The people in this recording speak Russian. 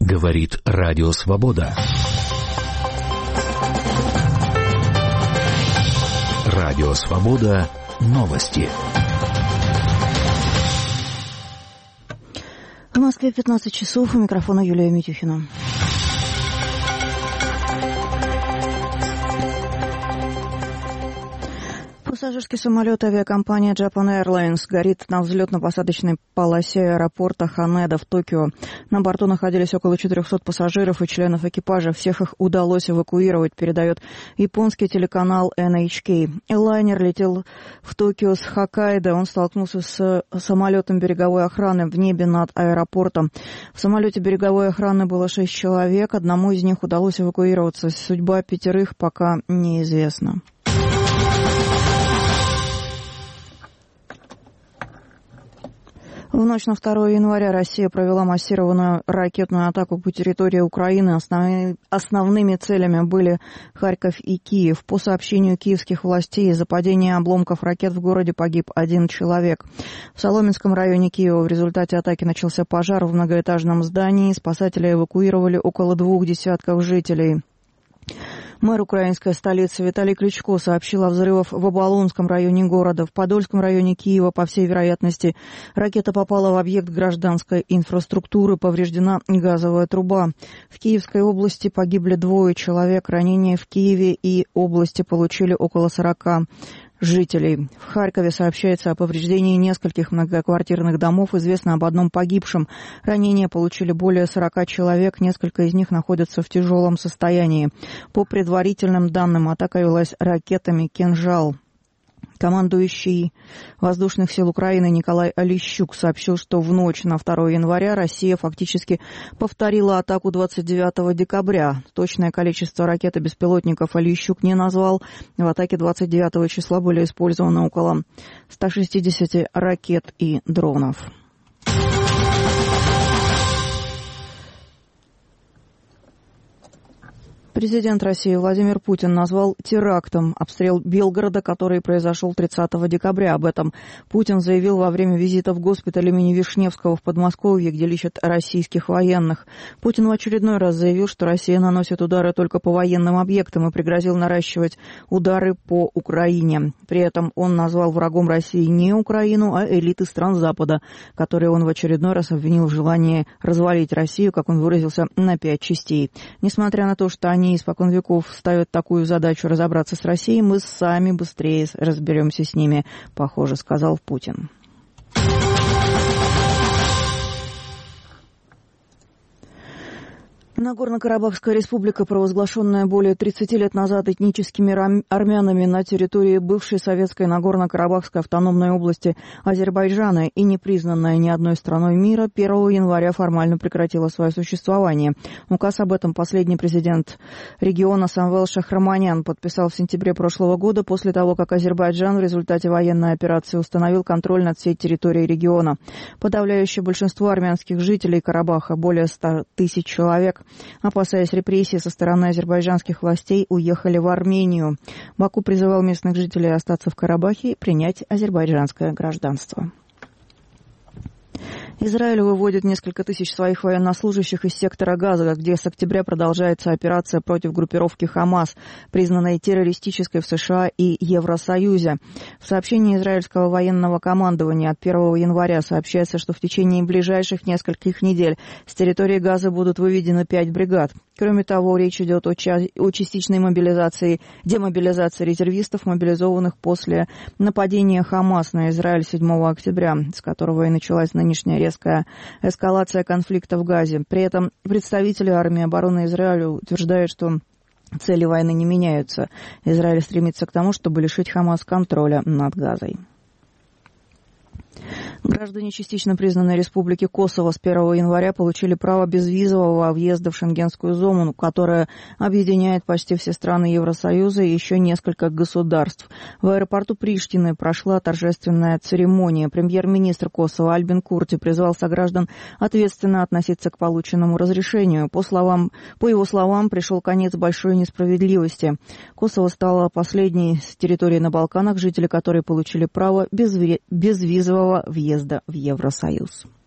Говорит Радио Свобода. Радио Свобода. Новости. В Москве 15 часов. У микрофона Юлия Митюхина. Пассажирский самолет авиакомпании Japan Airlines горит на взлетно-посадочной полосе аэропорта Ханеда в Токио. На борту находились около 400 пассажиров и членов экипажа. Всех их удалось эвакуировать, передает японский телеканал NHK. Лайнер летел в Токио с Хоккайдо. Он столкнулся с самолетом береговой охраны в небе над аэропортом. В самолете береговой охраны было 6 человек. Одному из них удалось эвакуироваться. Судьба 5 пока неизвестна. В ночь на 2 января Россия провела массированную ракетную атаку по территории Украины. Основными целями были Харьков и Киев. По сообщению киевских властей, из-за падения обломков ракет в городе погиб 1 человек. В Соломенском районе Киева в результате атаки начался пожар в многоэтажном здании. Спасатели эвакуировали около 2 десятков жителей. Мэр украинской столицы Виталий Кличко сообщил о взрывах в Оболонском районе города. В Подольском районе Киева, по всей вероятности, ракета попала в объект гражданской инфраструктуры, повреждена газовая труба. В Киевской области погибли 2 человек. Ранения в Киеве и области получили около 40 жителей. В Харькове сообщается о повреждении нескольких многоквартирных домов. Известно об 1 погибшем. Ранения получили более 40 человек. Несколько из них находятся в тяжелом состоянии. По предварительным данным, атака велась ракетами «Кинжал». Командующий воздушных сил Украины Николай Олещук сообщил, что в ночь на 2 января Россия фактически повторила атаку 29 декабря. Точное количество ракет и беспилотников Олещук не назвал. В атаке 29 числа были использованы около 160 ракет и дронов. Президент России Владимир Путин назвал терактом обстрел Белгорода, который произошел 30 декабря. Об этом Путин заявил во время визита в госпиталь имени Вишневского в Подмосковье, где лечат российских военных. Путин в очередной раз заявил, что Россия наносит удары только по военным объектам и пригрозил наращивать удары по Украине. При этом он назвал врагом России не Украину, а элиты стран Запада, которые он в очередной раз обвинил в желании развалить Россию, как он выразился, на 5 частей. Несмотря на то, что они испокон веков ставят такую задачу разобраться с Россией, мы сами быстрее разберемся с ними, похоже, сказал Путин. Нагорно-Карабахская республика, провозглашенная более 30 лет назад этническими армянами на территории бывшей советской Нагорно-Карабахской автономной области Азербайджана и не признанная ни одной страной мира, 1 января формально прекратила свое существование. Указ об этом последний президент региона Самвел Шахраманян подписал в сентябре прошлого года после того, как Азербайджан в результате военной операции установил контроль над всей территорией региона. Подавляющее большинство армянских жителей Карабаха, более 100 тысяч человек, опасаясь репрессий со стороны азербайджанских властей, уехали в Армению. Баку призывал местных жителей остаться в Карабахе и принять азербайджанское гражданство. Израиль выводит несколько тысяч своих военнослужащих из сектора Газа, где с октября продолжается операция против группировки «Хамас», признанной террористической в США и Евросоюзе. В сообщении израильского военного командования от 1 января сообщается, что в течение ближайших нескольких недель с территории Газа будут выведены 5 бригад. Кроме того, речь идет о частичной демобилизации резервистов, мобилизованных после нападения «Хамас» на Израиль 7 октября, с которого и началась нынешняя резкая эскалация конфликта в Газе. При этом представители армии обороны Израиля утверждают, что цели войны не меняются. Израиль стремится к тому, чтобы лишить «Хамас» контроля над Газой. Граждане частично признанной республики Косово с 1 января получили право безвизового въезда в шенгенскую зону, которая объединяет почти все страны Евросоюза и еще несколько государств. В аэропорту Приштины прошла торжественная церемония. Премьер-министр Косово Альбин Курти призвал сограждан ответственно относиться к полученному разрешению. По его словам, пришел конец большой несправедливости. Косово стало последней с территории на Балканах, жители которой получили право безвизового въезда в Евросоюз.